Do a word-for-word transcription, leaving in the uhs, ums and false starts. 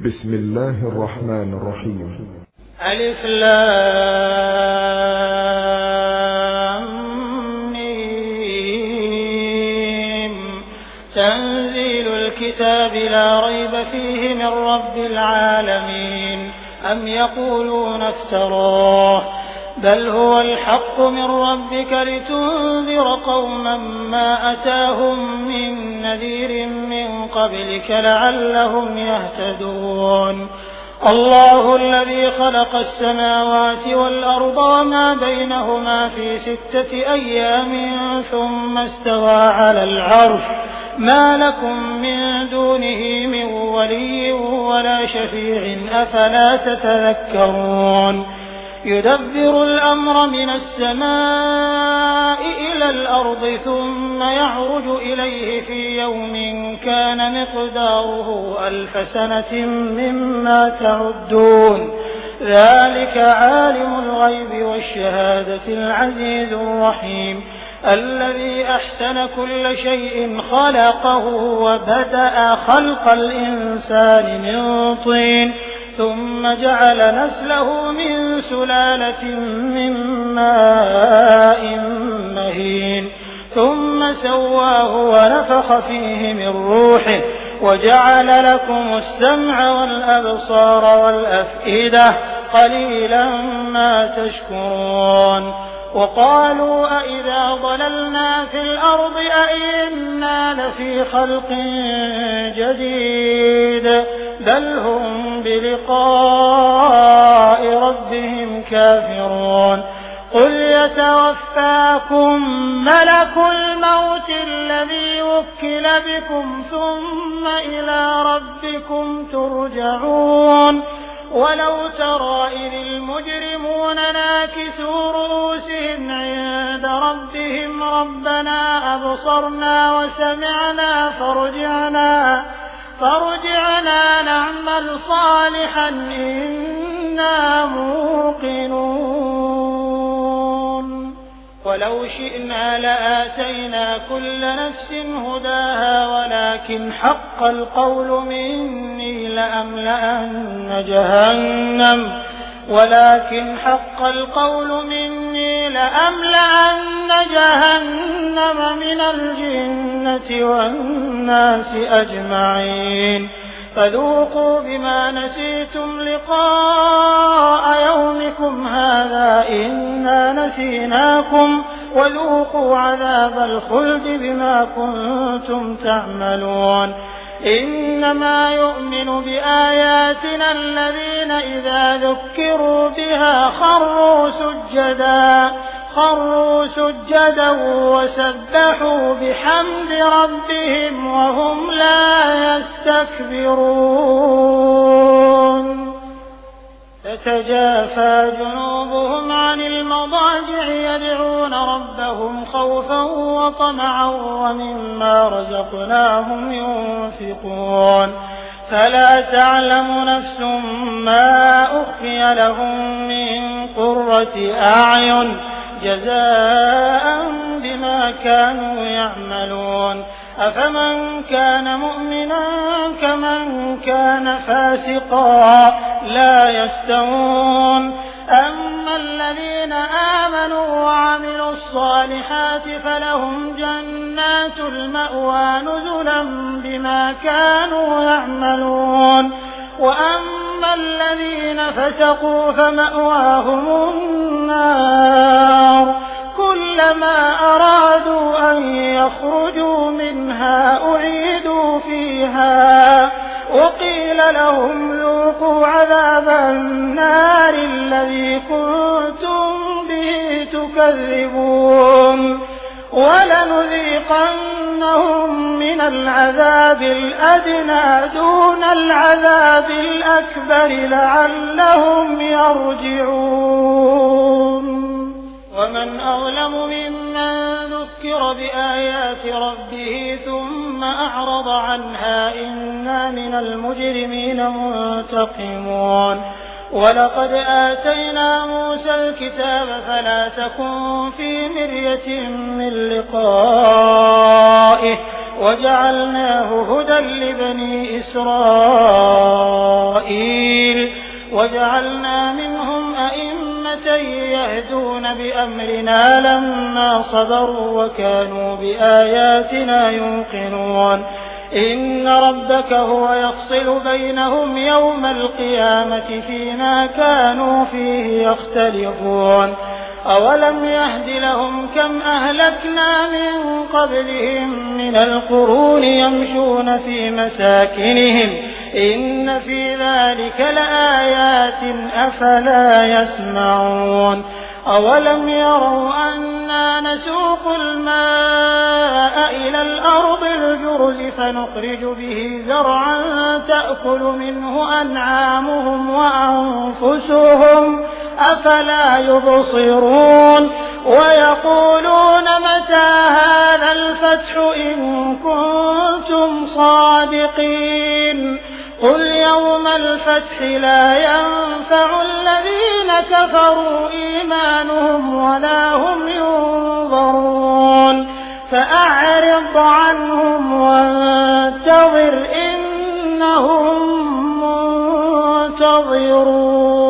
بسم الله الرحمن الرحيم. ألف لام ميم. تنزيل الكتاب لا ريب فيه من رب العالمين. أم يقولون افتراه بل هو الحق من ربك لتنذر قوما ما أتاهم من نذير من قبلك لعلهم يهتدون. الله الذي خلق السماوات والأرض وما بينهما في ستة أيام ثم استوى على العرش ما لكم من دونه من ولي ولا شفيع أفلا تتذكرون. يدبر الأمر من السماء إلى الأرض ثم يعرج إليه في يوم كان مقداره ألف سنة مما تعدون. ذلك عالم الغيب والشهادة العزيز الرحيم الذي أحسن كل شيء خلقه وبدأ خلق الإنسان من طين ثم جعل نسله من سلالة من ماء مهين ثم سواه ونفخ فيه من روحه وجعل لكم السمع والأبصار والأفئدة قليلا ما تشكرون. وقالوا أئذا ضللنا في الأرض أئنا لفي خلق جديد بل هم بلقاء ربهم كافرون. قل يتوفاكم ملك الموت الذي وكل بكم ثم إلى ربكم ترجعون. ولو ترى إذ المجرمون ناكسوا رؤوسهم عند ربهم ربنا أبصرنا وسمعنا فارجعنا فارجعنا نعمل صالحا إنا موقنون. ولو شئنا لآتينا كل نفس هداها ولكن حق القول مني لأملأن جهنم ولكن حق القول مني لأملأن جهنم من الجنة والناس أجمعين. فذوقوا بما نسيتم لقاء يومكم هذا إنا نسيناكم وذوقوا عذاب الخلد بما كنتم تعملون. إنما يؤمن بآياتنا الذين إذا ذكروا بها خروا سجدا خروا سجدا وسبحوا بحمد ربهم وهم لا يستكبرون. تتجافى جنوبهم عن المضاجع يدعون ربهم خوفا وطمعا ومما رزقناهم ينفقون. فلا تعلم نفس ما أخفي لهم من قرة أعين جزاء بما كانوا يعملون. أفمن كان مؤمنا كمن كان فاسقا لا يستوون. أما الذين آمنوا وعملوا الصالحات فلهم جنات المأوى نزلا بما كانوا يعملون. وأما الذين فسقوا فمأواهم النار كلما أرادوا أن يخرجوا منها أعيدوا فيها وقيل لهم ذوقوا عذاب النار الذي كنتم به تكذبون. ولنذيقنهم من العذاب الأدنى دون العذاب الأكبر لعلهم يرجعون. ومن أظلم ممن ذكر بآيات ربه ثم أعرض عنها إنا من المجرمين منتقمون. ولقد آتينا موسى الكتاب فلا تكن في مرية من لقائه وجعلناه هدى لبني إسرائيل وجعلنا منهم أئمة يهدون بأمرنا لما صبروا وكانوا بآياتنا يوقنون إن ربك هو يفصل بينهم يوم القيامة فيما كانوا فيه يختلفون أولم يهد لهم كم أهلكنا من قبلهم من القرون يمشون في مساكنهم إن في ذلك لآيات أفلا يسمعون أولم يروا أنا نسوق الماء إلى الأرض الجرز فنخرج به زرعا تأكل منه أنعامهم وأنفسهم أفلا يبصرون ويقولون متى هذا الفتح إن كنتم صادقين قل يوم الفتح لا ينفع الذين كفروا إيمانهم ولا هم ينظرون فأعرض عنهم وانتظر إنهم منتظرون.